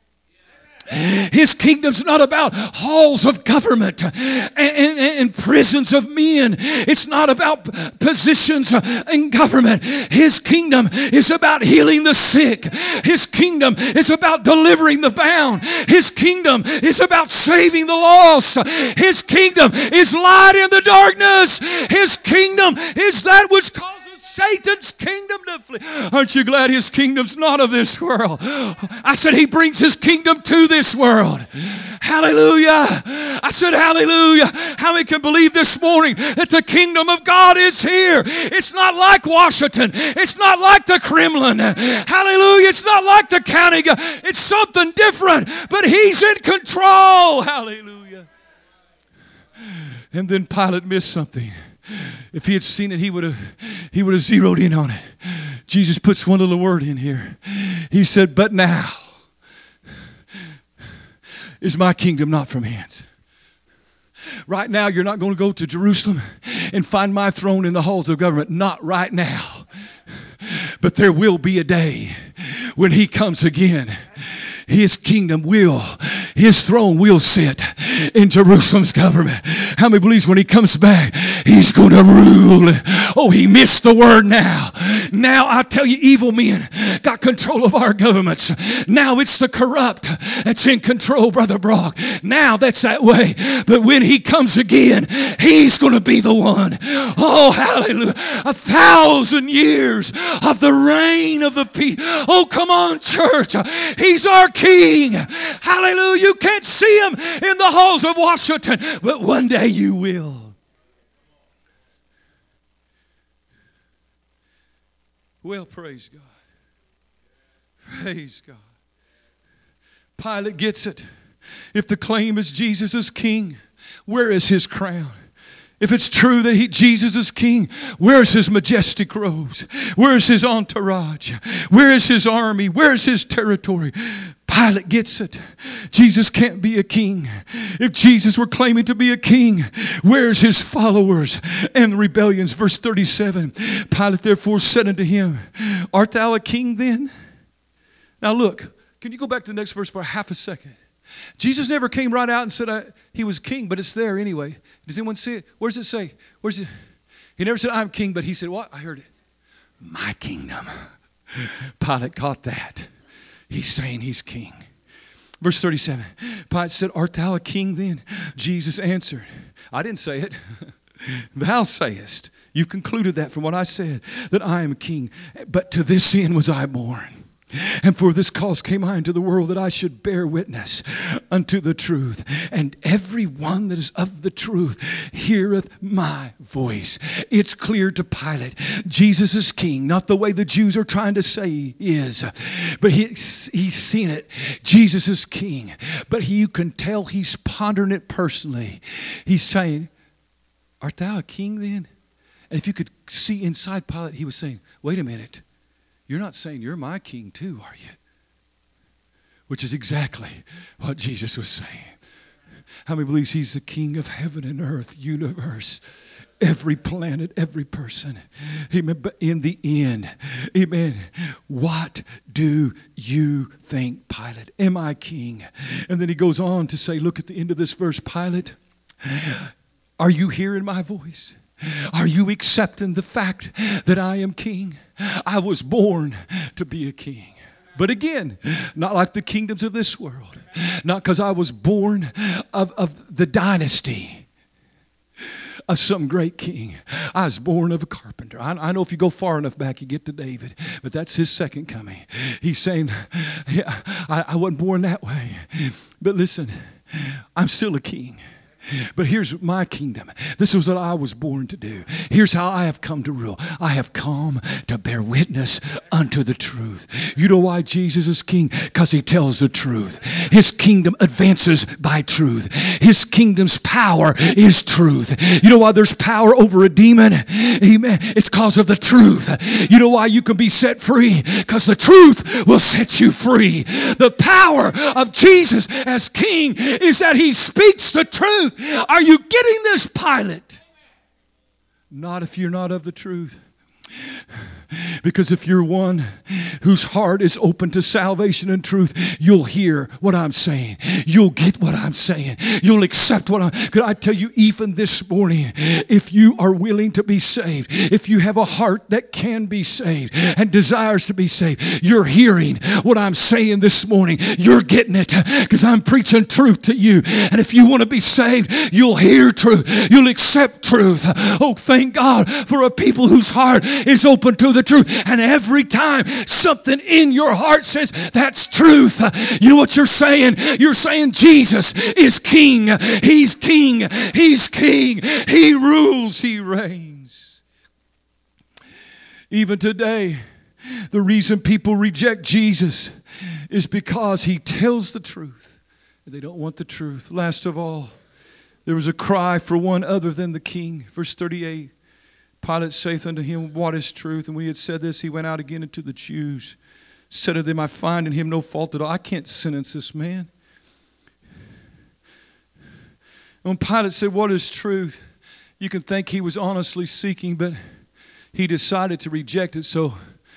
His kingdom's not about halls of government and prisons of men. It's not about positions in government. His kingdom is about healing the sick. His kingdom is about delivering the bound. His kingdom is about saving the lost. His kingdom is light in the darkness. His kingdom is that which causes Satan's kingdom to flee. Aren't you glad his kingdom's not of this world? I said he brings his kingdom to this world. Hallelujah. I said hallelujah. How many can believe this morning that the kingdom of God is here? It's not like Washington. It's not like the Kremlin. Hallelujah. It's not like the county. It's something different, but He's in control. Hallelujah. And then Pilate missed something. If he had seen it, he would have zeroed in on it. Jesus puts one little word in here. He said, but now is my kingdom not from hence. Right now, you're not going to go to Jerusalem and find my throne in the halls of government. Not right now. But there will be a day when He comes again. His kingdom will, His throne will sit in Jerusalem's government. How many believes when He comes back, He's going to rule? Oh, he missed the word now. Now I tell you, evil men got control of our governments. Now it's the corrupt that's in control, Brother Brock. Now that's that way. But when He comes again, He's going to be the one. Oh, hallelujah. 1,000 years of the reign of the people. Oh, come on, church. He's our King. Hallelujah. You can't see Him in the halls of Washington, but one day you will. Well, praise God. Praise God. Pilate gets it. If the claim is Jesus is king, where is His crown? If it's true that Jesus is king, where's His majestic robes? Where's His entourage? Where is His army? Where's His territory? Pilate gets it. Jesus can't be a king. If Jesus were claiming to be a king, where's His followers and rebellions? Verse 37, Pilate therefore said unto him, art thou a king then? Now look, can you go back to the next verse for half a second? Jesus never came right out and said He was king, but it's there anyway. Does anyone see it? Where does it say? Where's it? He never said, I'm king, but He said, what? I heard it. My kingdom. Pilate got that. He's saying He's king. Verse 37, Pilate said, art thou a king then? Jesus answered, I didn't say it. Thou sayest. You concluded that from what I said, that I am a king. But to this end was I born. And for this cause came I into the world, that I should bear witness unto the truth. And every one that is of the truth heareth my voice. It's clear to Pilate, Jesus is king, not the way the Jews are trying to say He is. But he's seen it. Jesus is king. But you can tell He's pondering it personally. He's saying, art thou a king then? And if you could see inside Pilate, he was saying, wait a minute. You're not saying you're my king too, are you? Which is exactly what Jesus was saying. How many believes He's the king of heaven and earth, universe, every planet, every person? Amen. But in the end, amen, what do you think, Pilate? Am I king? And then he goes on to say, look at the end of this verse, Pilate, are you hearing my voice? Are you accepting the fact that I am king? I was born to be a king. But again, not like the kingdoms of this world. Not because I was born of the dynasty of some great king. I was born of a carpenter. I know if you go far enough back, you get to David. But that's his second coming. He's saying, yeah, I wasn't born that way. But listen, I'm still a king. But here's my kingdom. This is what I was born to do. Here's how I have come to rule. I have come to bear witness unto the truth. You know why Jesus is king? Because He tells the truth. His kingdom advances by truth. His kingdom's power is truth. You know why there's power over a demon? Amen. It's because of the truth. You know why you can be set free? Because the truth will set you free. The power of Jesus as king is that He speaks the truth. Are you getting this, Pilate? Not if you're not of the truth. Because if you're one whose heart is open to salvation and truth, you'll hear what I'm saying. You'll get what I'm saying. You'll accept what I'm... Could I tell you, even this morning, if you are willing to be saved, if you have a heart that can be saved and desires to be saved, you're hearing what I'm saying this morning. You're getting it because I'm preaching truth to you. And if you want to be saved, you'll hear truth. You'll accept truth. Oh, thank God for a people whose heart is open to the truth. And every time something in your heart says, that's truth, you know what you're saying? You're saying Jesus is King. He's King. He's King. He rules. He reigns. Even today, the reason people reject Jesus is because he tells the truth. They don't want the truth. Last of all, there was a cry for one other than the King. Verse 38, Pilate saith unto him, what is truth? And when he had said this, he went out again unto the Jews, said to them, I find in him no fault at all. I can't sentence this man. When Pilate said, what is truth? You can think he was honestly seeking, but he decided to reject it. So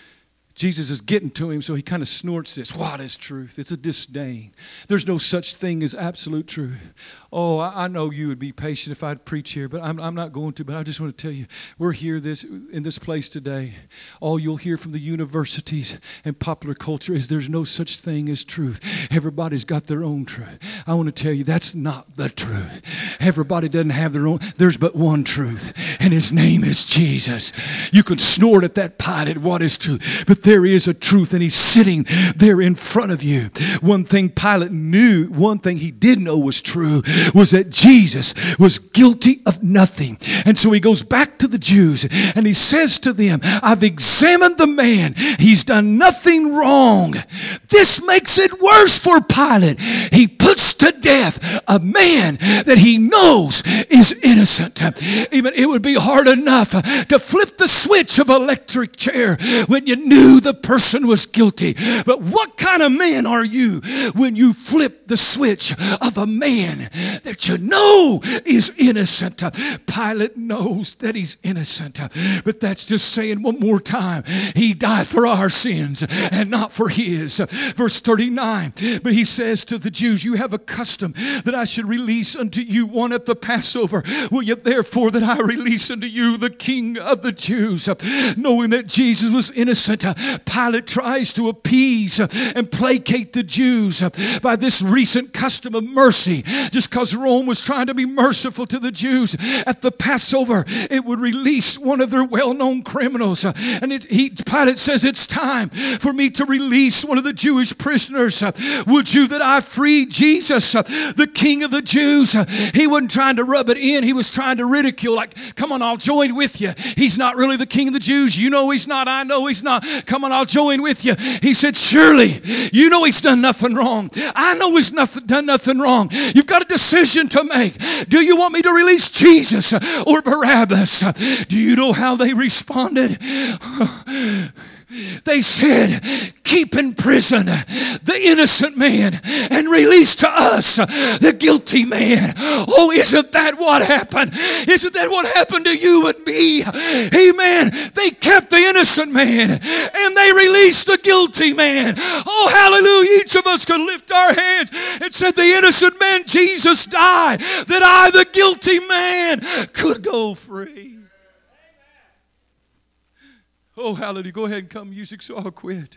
Jesus is getting to him, so he kind of snorts this. What is truth? It's a disdain. There's no such thing as absolute truth. Oh, I know you would be patient if I'd preach here, but I'm not going to. But I just want to tell you, we're here in this place today. All you'll hear from the universities and popular culture is there's no such thing as truth. Everybody's got their own truth. I want to tell you, that's not the truth. Everybody doesn't have their own. There's but one truth, and his name is Jesus. You can snort at that Pilate, what is truth? But there is a truth, and he's sitting there in front of you. One thing Pilate knew, one thing he did know was true, was that Jesus was guilty of nothing. And so he goes back to the Jews and he says to them, I've examined the man. He's done nothing wrong. This makes it worse for Pilate. He puts to death a man that he knows is innocent. Even it would be hard enough to flip the switch of an electric chair when you knew the person was guilty. But what kind of man are you when you flip the switch of a man that you know is innocent? Pilate knows that he's innocent, but that's just saying one more time, he died for our sins and not for his. Verse 39, but he says to the Jews, you have a custom that I should release unto you one at the Passover. Will you therefore that I release unto you the King of the Jews? Knowing that Jesus was innocent, Pilate tries to appease and placate the Jews by this recent custom of mercy. Just because Rome was trying to be merciful to the Jews at the Passover, it would release one of their well-known criminals. And Pilate says, it's time for me to release one of the Jewish prisoners. Would you that I free Jesus, the King of the Jews? He wasn't trying to rub it in. He was trying to ridicule, like, come on, I'll join with you. He's not really the King of the Jews. You know he's not. I know he's not. Come on, I'll join with you. He said, surely you know he's done nothing wrong. I know he's done nothing wrong. You've got a decision to make. Do you want me to release Jesus or Barabbas? Do you know how they responded? They said, keep in prison the innocent man and release to us the guilty man. Oh, isn't that what happened? Isn't that what happened to you and me? Amen. They kept the innocent man and they released the guilty man. Oh, hallelujah. Each of us could lift our hands and said, the innocent man, Jesus, died that I, the guilty man, could go free. Oh, hallelujah. Go ahead and come music so I'll quit.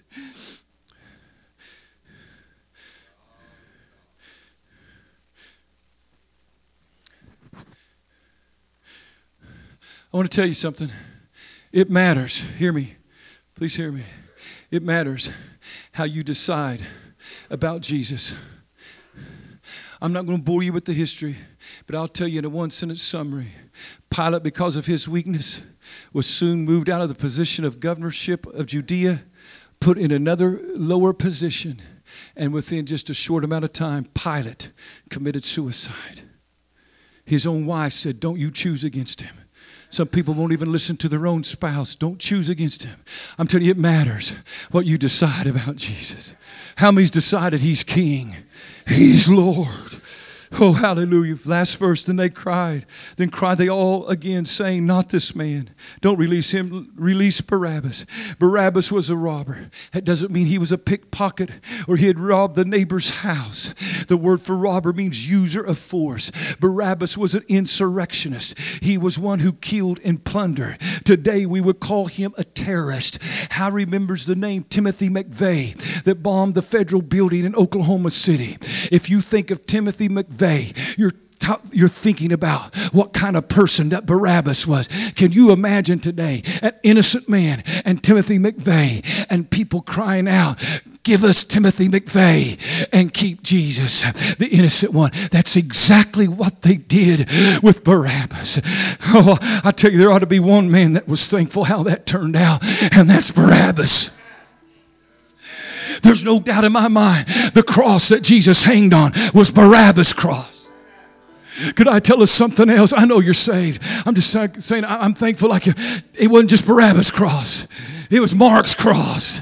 I want to tell you something. It matters. Hear me. Please hear me. It matters how you decide about Jesus. I'm not going to bore you with the history, but I'll tell you in a one-sentence summary. Pilate, because of his weakness, was soon moved out of the position of governorship of Judea, put in another lower position, and within just a short amount of time, Pilate committed suicide. His own wife said, don't you choose against him. Some people won't even listen to their own spouse. Don't choose against him. I'm telling you, it matters what you decide about Jesus. How many's decided he's king? He's Lord. Oh, hallelujah. Last verse, then they cried. Then cried they all again, saying, not this man. Don't release him. Release Barabbas. Barabbas was a robber. That doesn't mean he was a pickpocket or he had robbed the neighbor's house. The word for robber means user of force. Barabbas was an insurrectionist. He was one who killed and plundered. Today we would call him a terrorist. How remembers the name Timothy McVeigh that bombed the federal building in Oklahoma City? If you think of Timothy McVeigh, you're you're thinking about what kind of person that Barabbas was. Can you imagine today an innocent man and Timothy McVeigh and people crying out, give us Timothy McVeigh and keep Jesus, the innocent one. That's exactly what they did with Barabbas. Oh, I tell you, there ought to be one man that was thankful how that turned out, and that's Barabbas. There's no doubt in my mind the cross that Jesus hanged on was Barabbas' cross. Could I tell us something else? I know you're saved. I'm just saying I'm thankful like it wasn't just Barabbas' cross. It was Mark's cross.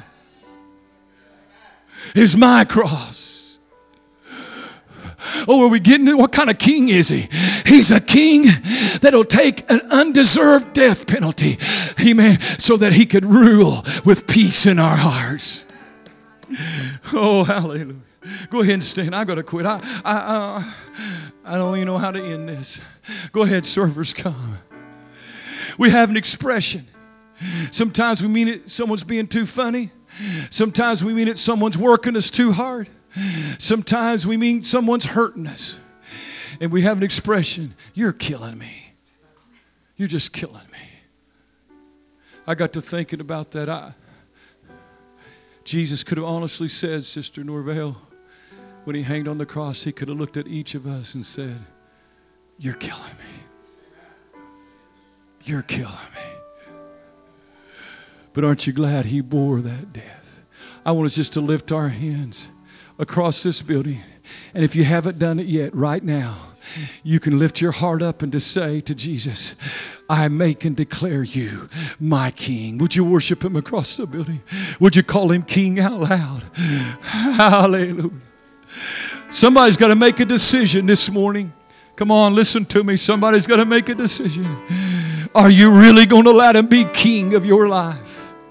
It was my cross. Oh, are we getting it? What kind of king is he? He's a king that'll take an undeserved death penalty. Amen. So that he could rule with peace in our hearts. Oh, hallelujah. Go ahead and stand. I got to quit. I don't even know how to end this. Go ahead, servers, come. We have an expression. Sometimes we mean it, someone's being too funny. Sometimes we mean it, someone's working us too hard. Sometimes we mean someone's hurting us. And we have an expression, you're killing me. You're just killing me. I got to thinking about that. Jesus could have honestly said, Sister Norvell, when he hanged on the cross, he could have looked at each of us and said, you're killing me. You're killing me. But aren't you glad he bore that death? I want us just to lift our hands across this building. And if you haven't done it yet, right now, you can lift your heart up and to say to Jesus, I make and declare you my King. Would you worship him across the building? Would you call him King out loud? Hallelujah. Somebody's got to make a decision this morning. Come on, listen to me. Somebody's got to make a decision. Are you really going to let him be king of your life?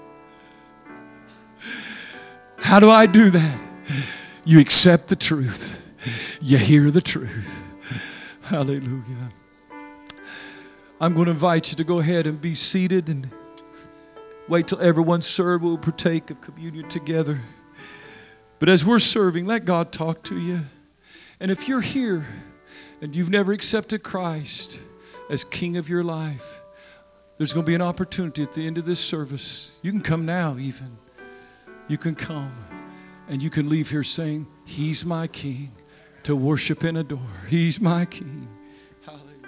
How do I do that? You accept the truth. You hear the truth. Hallelujah. I'm going to invite you to go ahead and be seated and wait till everyone's served. We'll partake of communion together. But as we're serving, let God talk to you. And if you're here and you've never accepted Christ as King of your life, there's going to be an opportunity at the end of this service. You can come now even. You can come and you can leave here saying, He's my King, to worship and adore. He's my King. Hallelujah.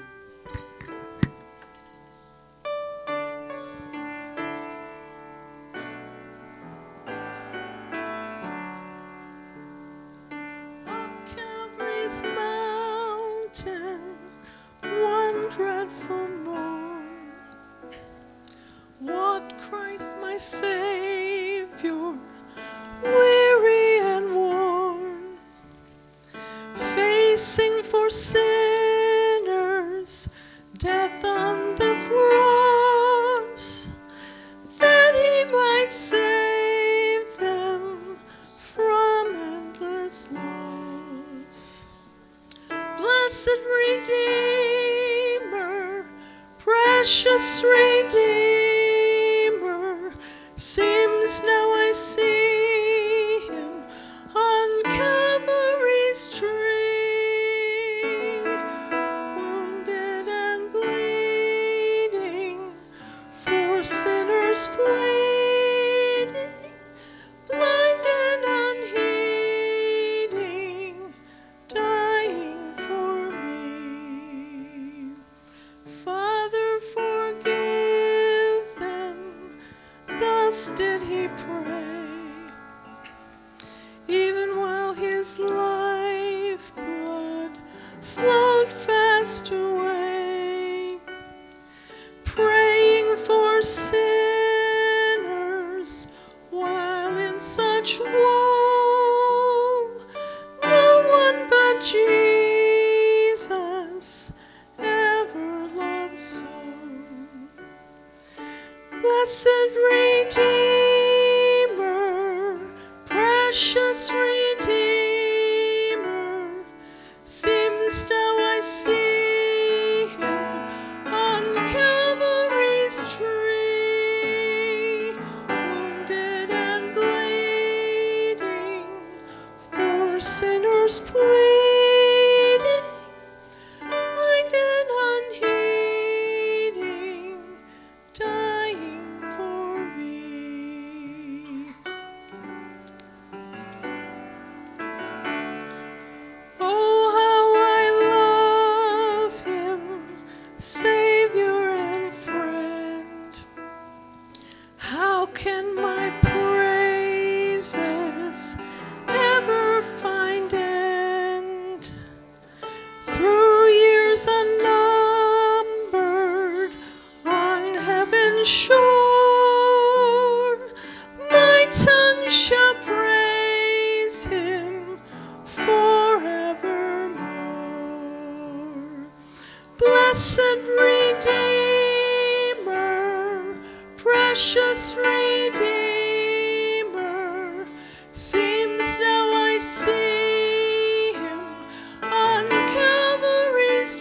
On Calvary's mountain, one dreadful morn, walked Christ my Savior, weary and worn, facing for sinners death on the cross, that he might save them from endless loss. Blessed Redeemer, precious Redeemer, seems now I see him on Calvary's tree, wounded and bleeding, for sinners pleading, blind and unheeding, dying for me. Father, forgive them, thus did he pray, even while his life blood flowed fast away, praying for sinners while in such woe. No one but Jesus ever loved so. Blessed Redeemer, precious Redeemer, seems now I see him on Calvary's tree, wounded and bleeding, for sinners pleading, shore, my tongue shall praise him forevermore. Blessed Redeemer, precious Redeemer, seems now I see him on Calvary's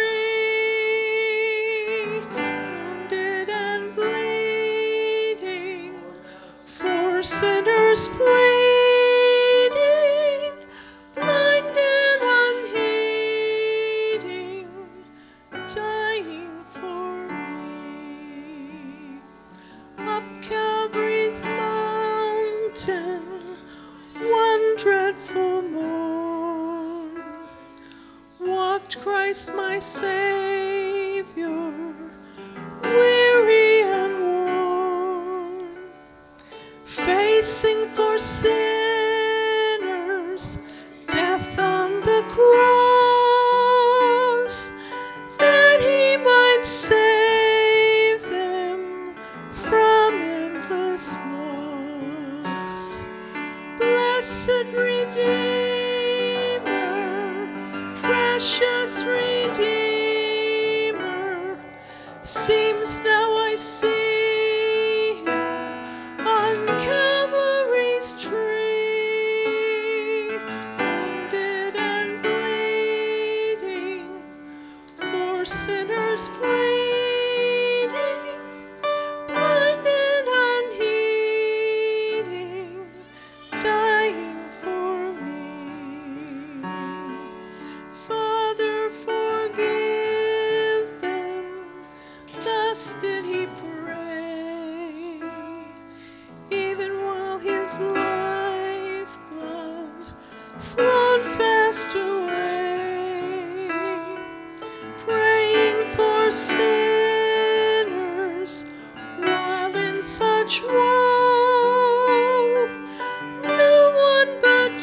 tree, wounded and bleeding, for sinners pleading, blind and unheeding, dying for me. Up Calvary's mountain, one dreadful morn, walked Christ my Savior, weary and worn, facing for sinners death on the cross, that he might save them from endless loss. Blessed Redeemer, precious Redeemer, seems now I see him on Calvary's tree, wounded and bleeding, for sinners pleading, blind and unheeding, dying for me. Father, forgive them, thus did he pray, even while his lifeblood flowed fast away, praying for sinners while in such woe. No one but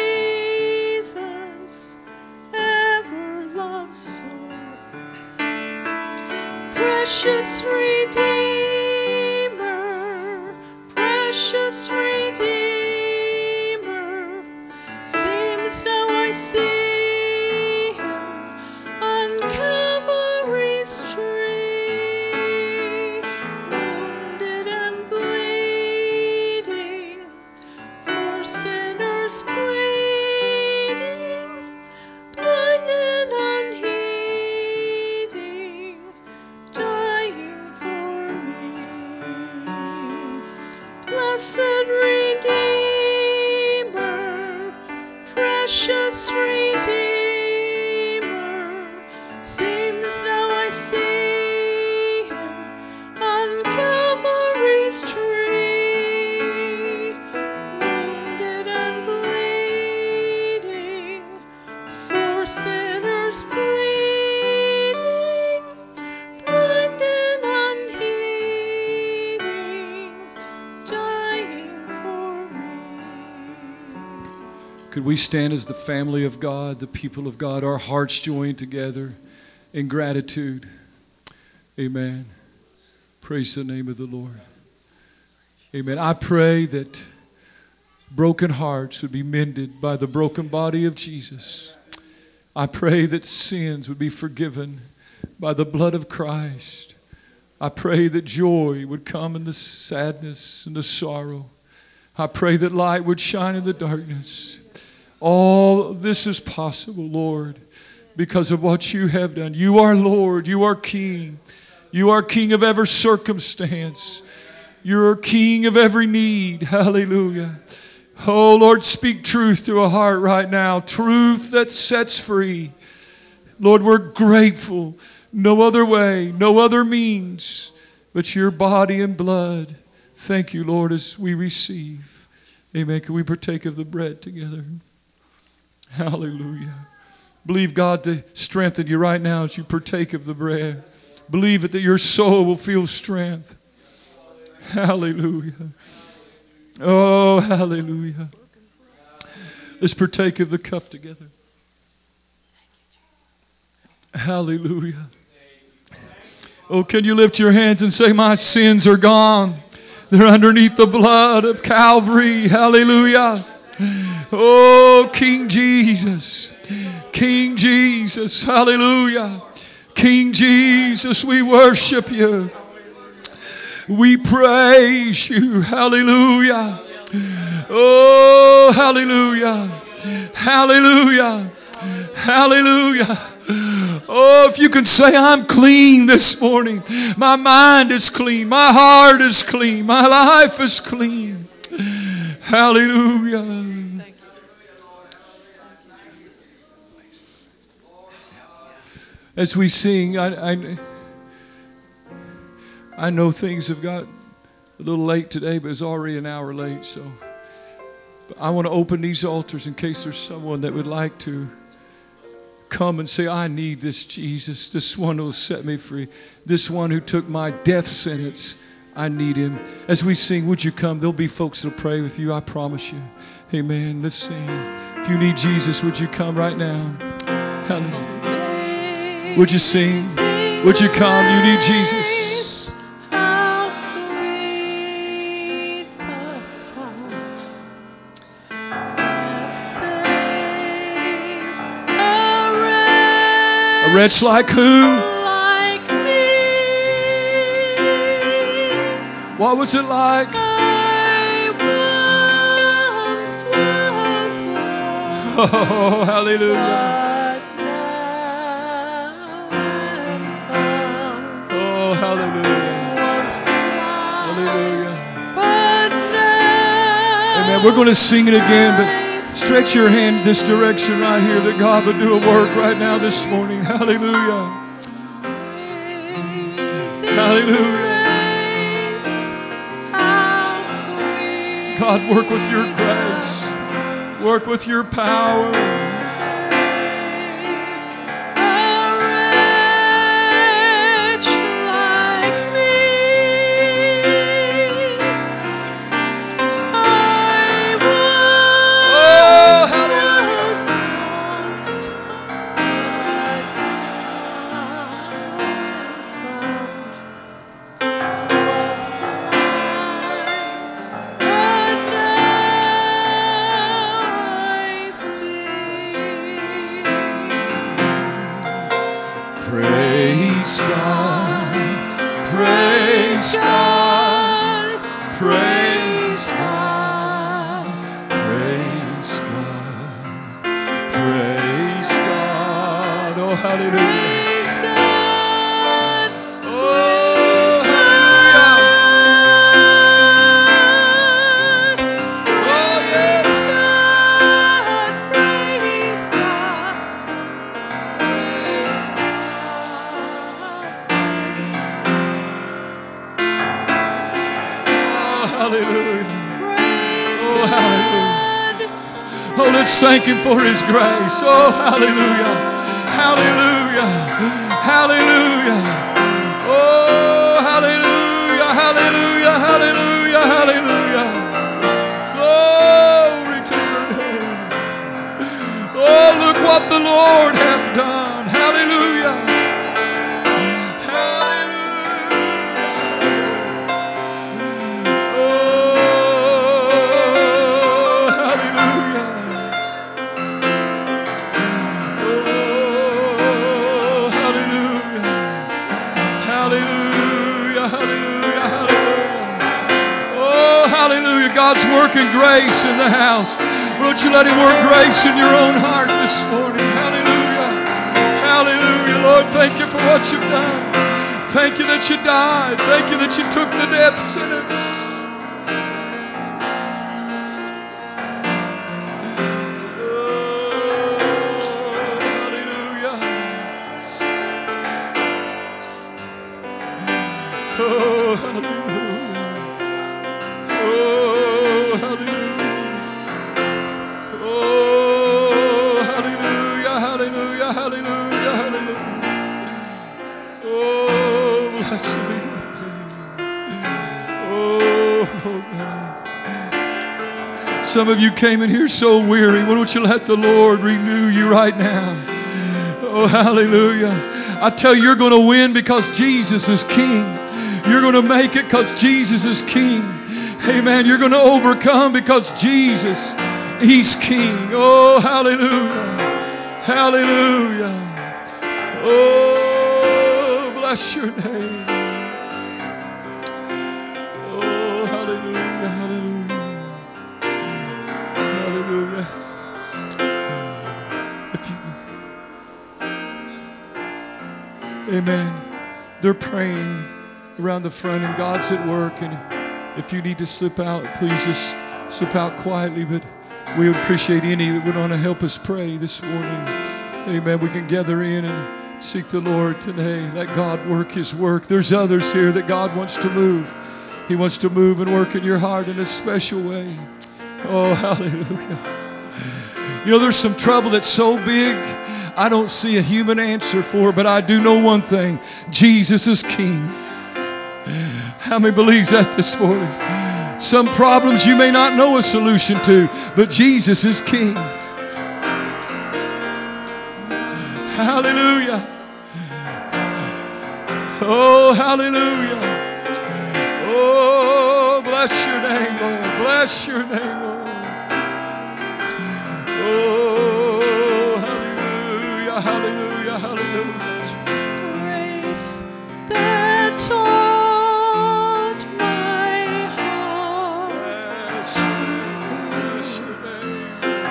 Jesus ever loved so. Precious Redeemer, precious Redeemer, seems now I see him on Calvary's tree, wounded and bleeding, for sinners pleading, blind and unheeding, dying for me. Blessed Redeemer, precious Redeemer, seems now I see him on Calvary's tree, wounded and bleeding, for sinners pleading, blind and unheeding, dying for me. Could we stand as the family of God, the people of God, our hearts joined together in gratitude? Amen. Praise the name of the Lord. Amen. I pray that broken hearts would be mended by the broken body of Jesus. I pray that sins would be forgiven by the blood of Christ. I pray that joy would come in the sadness and the sorrow. I pray that light would shine in the darkness. All this is possible, Lord, because of what you have done. You are Lord. You are King. You are King of every circumstance. You're King of every need. Hallelujah. Oh, Lord, speak truth to a heart right now. Truth that sets free. Lord, we're grateful. No other way, no other means but your body and blood. Thank you, Lord, as we receive. Amen. Can we partake of the bread together? Hallelujah. Believe God to strengthen you right now as you partake of the bread. Believe it that your soul will feel strength. Hallelujah. Oh, hallelujah. Let's partake of the cup together. Hallelujah. Oh, can you lift your hands and say, my sins are gone. They're underneath the blood of Calvary. Hallelujah. Oh, King Jesus. King Jesus. Hallelujah. King Jesus, we worship you. We praise you. Hallelujah. Oh, hallelujah. Hallelujah. Hallelujah. Oh, if you can say, I'm clean this morning. My mind is clean. My heart is clean. My life is clean. Hallelujah. As we sing, I know things have got a little late today, but it's already an hour late. So but I want to open these altars in case there's someone that would like to come and say, I need this Jesus, this one who will set me free, this one who took my death sentence. I need him. As we sing, would you come? There'll be folks that'll pray with you, I promise you. Amen. Let's sing. If you need Jesus, would you come right now? Hallelujah. Would you sing? Would you come? You need Jesus. How sweet the sound that saved A wretch like whom? like me. What was it like? I once was lost, Oh, hallelujah. but now am found. Oh, hallelujah. Was blind, Hallelujah. but now Amen. We're going to sing it again, but I stretch your hand this direction right here that God would do a work right now this morning. Hallelujah. Hallelujah. God, work with your grace. Work with your power. Praise God, praise God, praise God, praise God, praise God. Oh, hallelujah. Praise God. Oh, hallelujah. Oh, yes. Praise God. Praise Oh, hallelujah. Praise Oh, hallelujah. God. Oh, let's thank him for his grace. Oh, hallelujah. Hallelujah. Hallelujah. Oh, hallelujah. Hallelujah. Hallelujah. Hallelujah. Glory to your name. Oh, look what the Lord hath done. Hallelujah. Hallelujah. Oh, hallelujah. Oh, hallelujah. Hallelujah, hallelujah, hallelujah. Oh, hallelujah. God's working grace in the house. Won't you let him work grace in your own heart this morning? Hallelujah. Hallelujah. Lord, thank you for what you've done. Thank you that you died. Thank you that you took the death sentence. Oh, hallelujah. Oh, hallelujah. Oh, hallelujah, hallelujah, hallelujah, hallelujah. Oh, blessed be your name. Oh, God. Some of you came in here so weary. Why don't you let the Lord renew you right now? Oh, hallelujah. I tell you, you're going to win because Jesus is King. You're going to make it because Jesus is King. Amen. You're going to overcome because Jesus, He's King. Oh, hallelujah. Hallelujah. Oh, bless your name. Oh, hallelujah. Hallelujah. Hallelujah. If you, amen. They're praying around the front and God's at work. And if you need to slip out, please just slip out quietly. But we would appreciate any that would want to help us pray this morning. Amen. We can gather in and seek the Lord today. Let God work His work. There's others here that God wants to move. He wants to move and work in your heart in a special way. Oh, hallelujah. You know, there's some trouble that's so big, I don't see a human answer for, but I do know one thing. Jesus is King. How many believes that this morning? Some problems you may not know a solution to, but Jesus is King. Hallelujah. Oh, hallelujah. Oh, bless your name, Lord. Bless your name, Lord. Oh, hallelujah, hallelujah, hallelujah. His grace that taught my heart. Bless your name.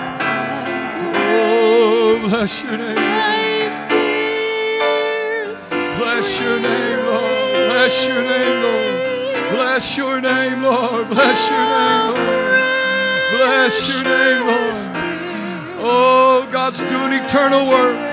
And Oh, bless your name. my fears. Bless your name, Lord. Bless your name, Lord. Bless your name, Lord. Bless your name, Lord. Bless your name, Lord. Oh, God's doing eternal work.